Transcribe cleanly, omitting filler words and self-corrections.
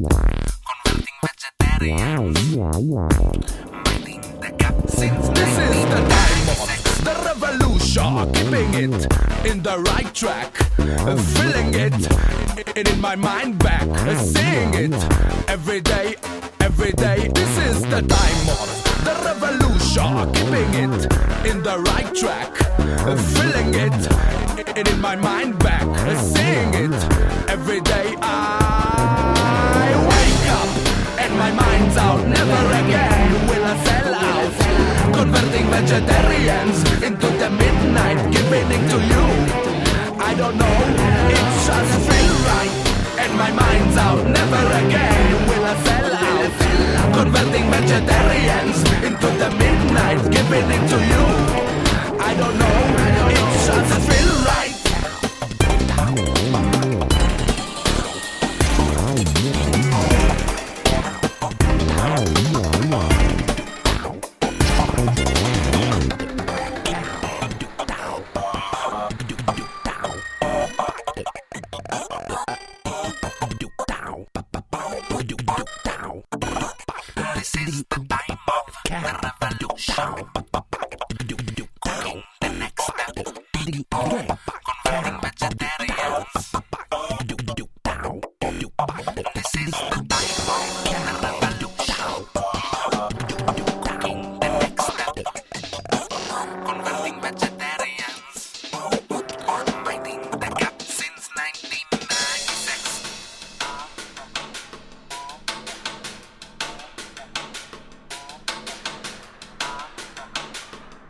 converting vegetarians, biting the gap since this is the time of the revolution, keeping it in the right track, feeling it in my mind back, seeing it every day, every day. This is the time of the revolution, keeping it in the right track, feeling it in my mind back, seeing it every day. I wake up and my mind's out, never again will I sell out, converting vegetarians into the midnight, giving it to you. I don't know, it just feel right, and my mind's out, never again will I sell out, converting vegetarians into the midnight, giving it to you. I don't know, it just feel